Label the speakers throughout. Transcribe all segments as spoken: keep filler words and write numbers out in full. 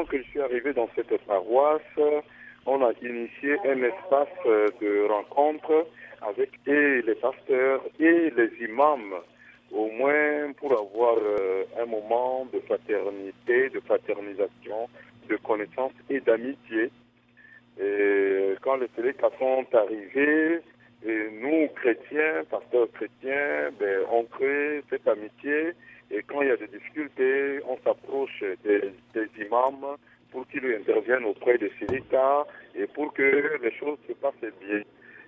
Speaker 1: que je suis arrivé dans cette paroisse, on a initié un espace de rencontre avec et les pasteurs et les imams, au moins pour avoir euh, un moment de fraternité, de fraternisation, de connaissance et d'amitié. Et quand les Séléka sont arrivés, et nous, chrétiens, pasteurs chrétiens, ben, on crée cette amitié. Et quand il y a des difficultés, on s'approche des, des imams pour qu'ils interviennent auprès des Séléka et pour que les choses se passent bien.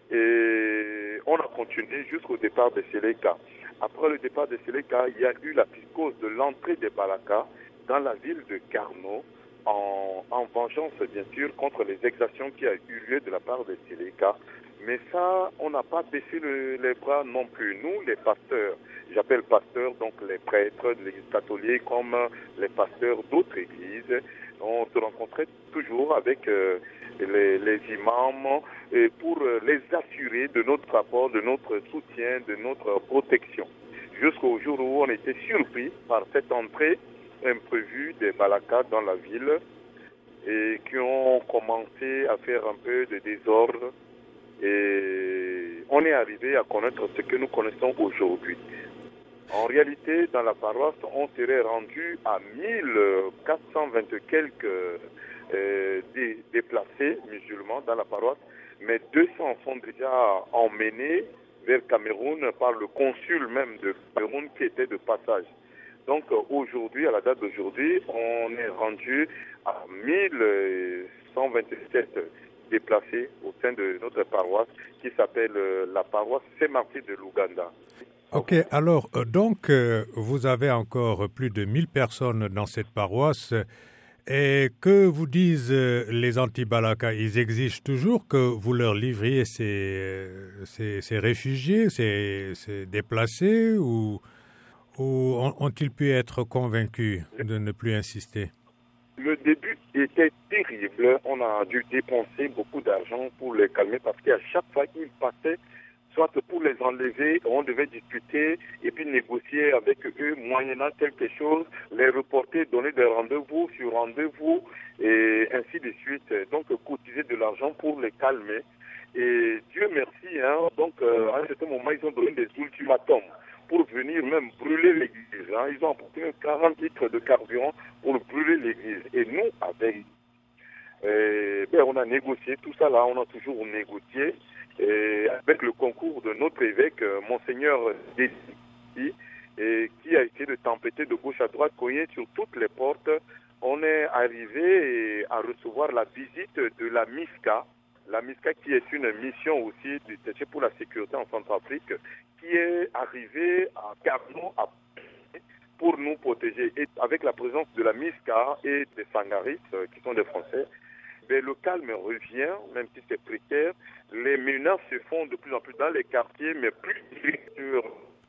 Speaker 1: Et on a continué jusqu'au départ des Séléka. Après le départ des Séléka, il y a eu la psychose de l'entrée des Balaka dans la ville de Carnot, en, en vengeance bien sûr contre les exactions qui a eu lieu de la part des Séléka. Mais ça, on n'a pas baissé le, les bras non plus. Nous, les pasteurs, j'appelle pasteurs donc les prêtres de l'église catholique comme les pasteurs d'autres églises, on se rencontrait toujours avec euh, les, les imams et pour euh, les assurer de notre rapport, de notre soutien, de notre protection. Jusqu'au jour où on était surpris par cette entrée imprévue des Balaka dans la ville et qui ont commencé à faire un peu de désordre. Et on est arrivé à connaître ce que nous connaissons aujourd'hui. En réalité, dans la paroisse, on serait rendu à mille quatre cent vingt quelques euh, dé, déplacés musulmans dans la paroisse, mais deux cents sont déjà emmenés vers Cameroun par le consul même de Cameroun qui était de passage. Donc aujourd'hui, à la date d'aujourd'hui, on est rendu à mille cent vingt-sept déplacés au sein de notre paroisse qui s'appelle la paroisse Saint-Martin de l'Ouganda.
Speaker 2: Ok, alors donc euh, vous avez encore plus de mille personnes dans cette paroisse et que vous disent euh, les anti-Balaka, ils exigent toujours que vous leur livriez ces, ces, ces réfugiés, ces, ces déplacés ou, ou ont-ils pu être convaincus de ne plus insister?
Speaker 1: Le début était terrible, on a dû dépenser beaucoup d'argent pour les calmer parce qu'à chaque fois qu'ils passaient, soit pour les enlever, on devait discuter et puis négocier avec eux, moyennant quelque chose, les reporter, donner des rendez-vous sur rendez-vous et ainsi de suite. Donc, cotiser de l'argent pour les calmer. Et Dieu merci, hein, donc euh, à un certain moment, ils ont donné des ultimatums pour venir même brûler l'église. Hein. Ils ont apporté quarante litres de carburant pour brûler l'église. Et nous, avec, euh, ben, on a négocié tout ça là, on a toujours négocié. Et avec le concours de notre évêque, Monseigneur Dédi, et qui a été de tempêter de gauche à droite, cogner sur toutes les portes, on est arrivé à recevoir la visite de la MISCA, la MISCA qui est une mission aussi du T G pour la sécurité en Centrafrique, qui est arrivée à Carnot pour nous protéger. Et avec la présence de la MISCA et des Sangaris, qui sont des Français, mais le calme revient, même si c'est précaire. Les menaces se font de plus en plus dans les quartiers, mais plus sur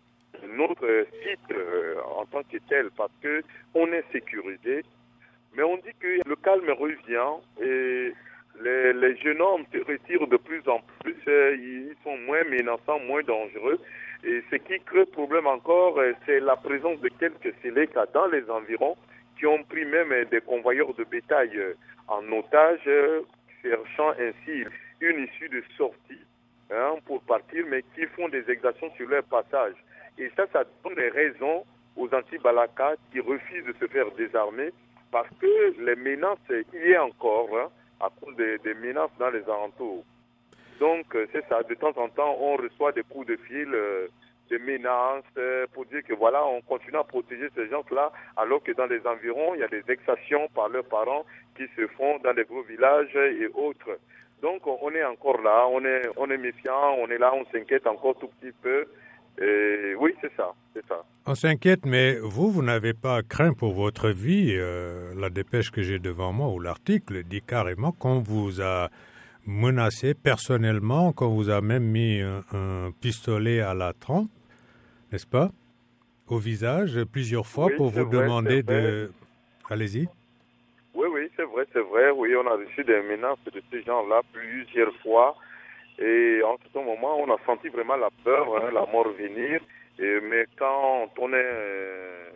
Speaker 1: notre site euh, en tant que tel, parce que on est sécurisé. Mais on dit que le calme revient et les, les jeunes hommes se retirent de plus en plus. Ils sont moins menaçants, moins dangereux. Et ce qui crée problème encore, c'est la présence de quelques Séléka dans les environs qui ont pris même des convoyeurs de bétail en otage, cherchant ainsi une issue de sortie hein, pour partir, mais qui font des exactions sur leur passage. Et ça, ça donne des raisons aux anti-Balaka qui refusent de se faire désarmer parce que les menaces, il y a encore, hein, à cause des, des menaces dans les alentours. Donc, c'est ça. De temps en temps, on reçoit des coups de fil, euh, des menaces euh, pour dire que voilà, on continue à protéger ces gens-là, alors que dans les environs, il y a des exactions par leurs parents qui se font dans les gros villages et autres. Donc, on est encore là, on est, on est méfiant, on est là, on s'inquiète encore tout petit peu. Et oui, c'est ça, c'est ça.
Speaker 2: On s'inquiète, mais vous, vous n'avez pas craint pour votre vie. Euh, la dépêche que j'ai devant moi, ou l'article, dit carrément qu'on vous a menacé personnellement, qu'on vous a même mis un, un pistolet à la trempe, n'est-ce pas, au visage, plusieurs fois oui, pour vous vrai, demander de... Allez-y.
Speaker 1: Oui, oui, c'est vrai, c'est vrai. Oui, on a reçu des menaces de ces gens-là plusieurs fois. Et en ce moment, on a senti vraiment la peur, hein, la mort venir. Et, mais quand on est,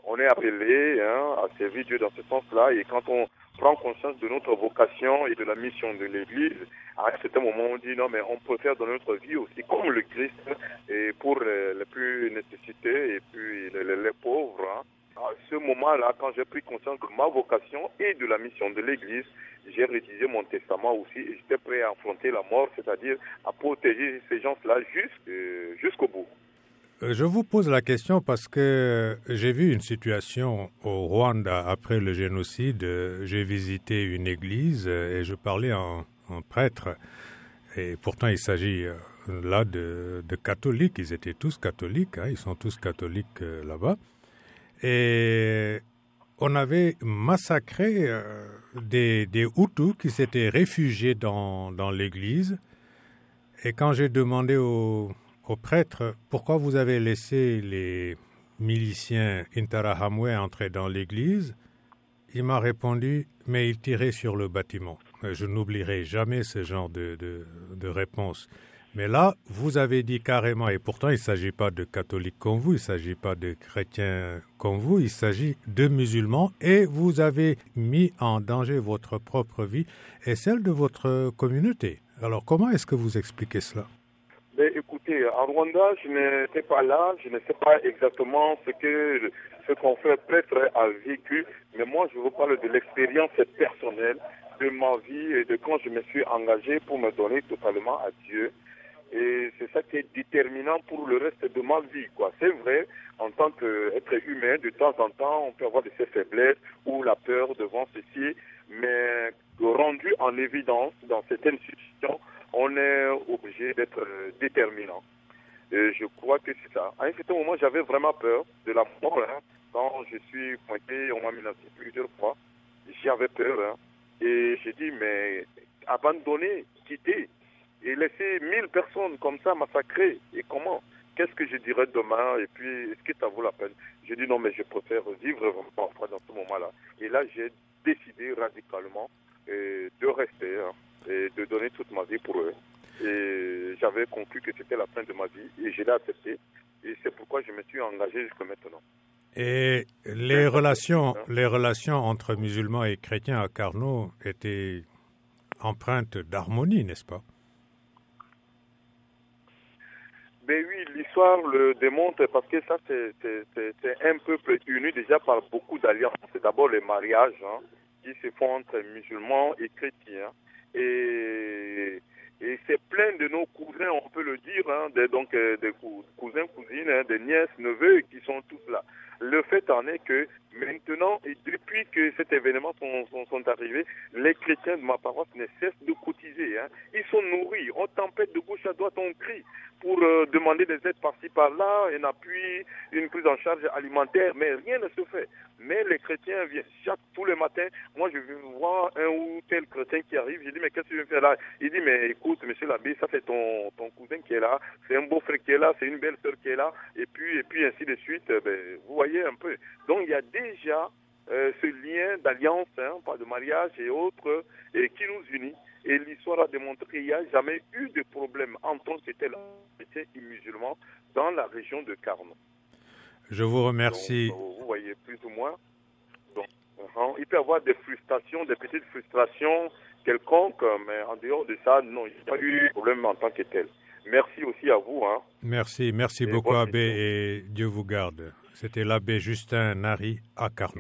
Speaker 1: on est appelé hein, à servir Dieu dans ce sens-là. Et quand on prend conscience de notre vocation et de la mission de l'Église, à un certain moment, on dit non, mais on préfère donner notre vie aussi comme le Christ et pour les, les plus nécessités et puis les, les, les pauvres. Hein. À ce moment-là, quand j'ai pris conscience de ma vocation et de la mission de l'Église, j'ai rédigé mon testament aussi et j'étais prêt à affronter la mort, c'est-à-dire à protéger ces gens-là jusqu', jusqu'au bout.
Speaker 2: Je vous pose la question parce que j'ai vu une situation au Rwanda après le génocide. J'ai visité une église et je parlais en, en prêtre. Et pourtant, il s'agit là de, de catholiques. Ils étaient tous catholiques. Hein, ils sont tous catholiques là-bas. Et on avait massacré des, des Hutus qui s'étaient réfugiés dans, dans l'église. Et quand j'ai demandé aux au prêtre, pourquoi vous avez laissé les miliciens Interahamwe entrer dans l'église? Il m'a répondu, mais ils tiraient sur le bâtiment. Je n'oublierai jamais ce genre de, de, de réponse. Mais là, vous avez dit carrément, et pourtant il ne s'agit pas de catholiques comme vous, il ne s'agit pas de chrétiens comme vous, il s'agit de musulmans, et vous avez mis en danger votre propre vie et celle de votre communauté. Alors comment est-ce que vous expliquez cela?
Speaker 1: Mais écoutez, en Rwanda, je n'étais pas là, je ne sais pas exactement ce que ce qu'on fait prêtre a vécu, mais moi je vous parle de l'expérience personnelle, de ma vie et de quand je me suis engagé pour me donner totalement à Dieu. Et c'est ça qui est déterminant pour le reste de ma vie, quoi. C'est vrai, en tant qu'être humain, de temps en temps, on peut avoir de ces faiblesses ou la peur devant ceci, mais rendu en évidence dans certaines situations, on est obligé d'être euh, déterminant. Et je crois que c'est ça. À un certain moment, j'avais vraiment peur de la mort. Hein. Quand je suis pointé, on m'a menacé plusieurs fois. J'avais peur. Hein. Et j'ai dit, mais abandonner, quitter, et laisser mille personnes comme ça massacrer. Et comment? Qu'est-ce que je dirais demain? Et puis, est-ce que ça vaut la peine? J'ai dit, non, mais je préfère vivre vraiment dans ce moment-là. Et là, j'ai décidé radicalement euh, de rester. Hein. Et de donner toute ma vie pour eux. Et j'avais conclu que c'était la fin de ma vie et je l'ai accepté. Et c'est pourquoi je me suis engagé jusqu'à maintenant.
Speaker 2: Et les relations, les relations entre musulmans et chrétiens à Carnot étaient empreintes d'harmonie, n'est-ce pas?
Speaker 1: Ben oui, l'histoire le démontre parce que ça, c'est, c'est, c'est, c'est un peuple uni déjà par beaucoup d'alliances. C'est d'abord les mariages hein, qui se font entre musulmans et chrétiens. Et, et c'est plein de nos cousins, on peut le dire, hein, des, donc euh, des cousins, cousines, hein, des nièces, neveux qui sont tous là. Le fait en est que maintenant, et depuis que cet événement sont, sont, sont arrivés, les chrétiens de ma paroisse ne cessent de cotiser. Hein. Ils sont nourris, on tempête de gauche à droite, on crie pour euh, demander des aides par-ci par-là, un appui, une prise en charge alimentaire, mais rien ne se fait. Mais les chrétiens viennent chaque, tous les matins. Moi, je vais voir un ou tel chrétien qui arrive. Je dis, mais qu'est-ce que tu viens faire là? Il dit, mais écoute, monsieur l'abbé, ça c'est ton, ton cousin qui est là, c'est un beau frère qui est là, c'est une belle sœur qui est là, et puis, et puis ainsi de suite. Ben, vous voyez un peu. Donc, il y a déjà euh, ce lien d'alliance, hein, pas de mariage et autres, et qui nous unit. Et l'histoire a démontré qu'il n'y a jamais eu de problème entre tel chrétien et musulman dans la région de Carnot.
Speaker 2: Je vous remercie.
Speaker 1: Donc, vous voyez plus ou moins. Donc, uh-huh. Il peut y avoir des frustrations, des petites frustrations quelconques, mais en dehors de ça, non, il n'y a pas eu de problème en tant que tel. Merci aussi à vous. Hein.
Speaker 2: Merci, merci et beaucoup, abbé, et Dieu vous garde. C'était l'abbé Justin Nari à Carnot.